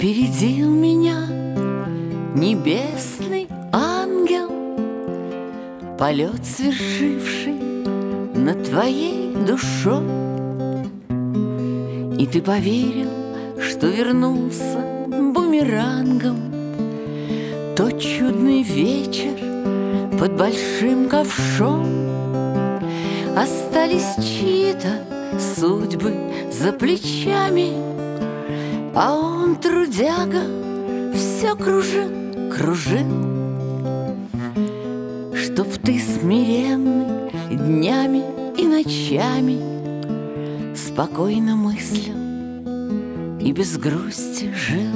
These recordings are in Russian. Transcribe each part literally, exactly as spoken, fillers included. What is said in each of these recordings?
Опередил меня небесный ангел, полет свершивший над твоей душой. И ты поверил, что вернулся бумерангом тот чудный вечер под большим ковшом. Остались чьи-то судьбы за плечами, а он, трудяга, все кружил, кружил. Чтоб ты смиренный днями и ночами спокойно мыслил и без грусти жил.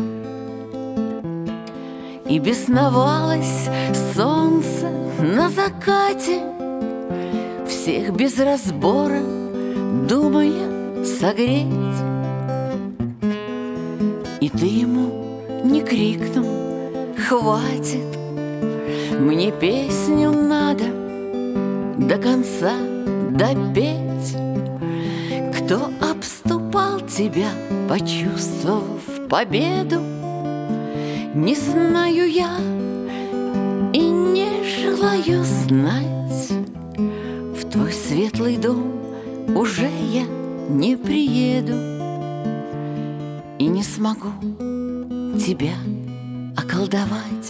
И бесновалось солнце на закате, всех без разбора думая согреть. И ты ему не крикнул: хватит, мне песню надо до конца допеть. Кто обступал тебя, почувствовав победу, не знаю я и не желаю знать. В твой светлый дом уже я не приеду и не смогу тебя околдовать.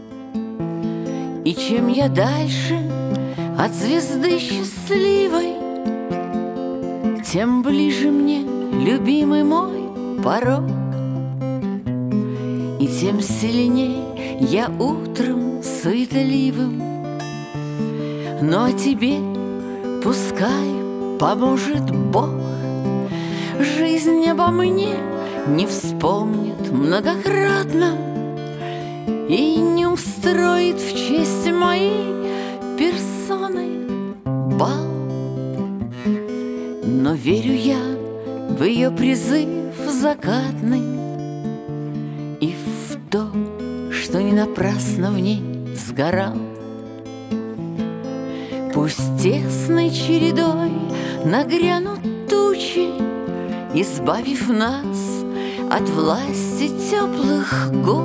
И чем я дальше от звезды счастливой, тем ближе мне любимый мой порог. И тем сильней я утром суетливым. Ну а тебе пускай поможет Бог. Жизнь обо мне не вспомнит многократно и не устроит в честь моей персоны бал. Но верю я в ее призыв закатный и в то, что не напрасно в ней сгорал. Пусть тесной чередой нагрянут тучи, избавив нас от власти теплых губ.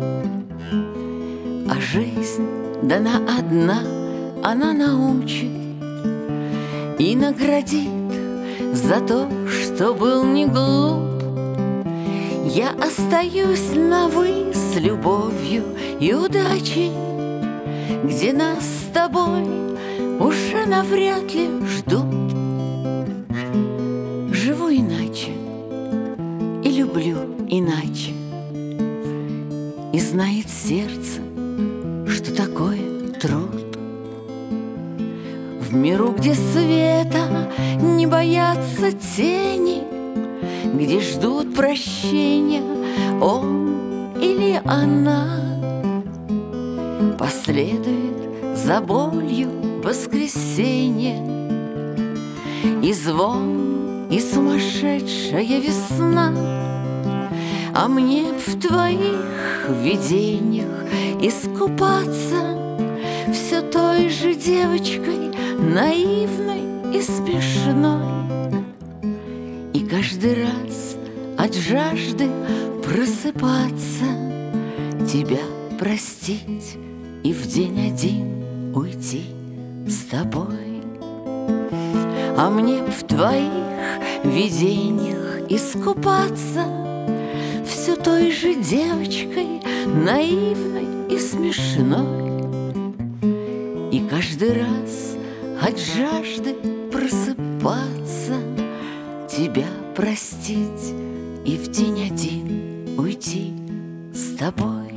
А жизнь дана одна, она научит и наградит за то, что был не глуп. Я остаюсь на «вы» с любовью и удачей, где нас с тобой уже навряд ли ждут. Живу иначе и люблю иначе, и знает сердце, что такое труд. В миру, где света не боятся тени, где ждут прощения он или она, последует за болью воскресенье и звон, и сумасшедшая весна. А мне в твоих видениях искупаться все той же девочкой, наивной и смешной, и каждый раз от жажды просыпаться, тебя простить и в день один уйти с тобой. А мне в твоих видениях искупаться все той же девочкой, наивной и смешной, и каждый раз от жажды просыпаться, тебя простить и в день один уйти с тобой.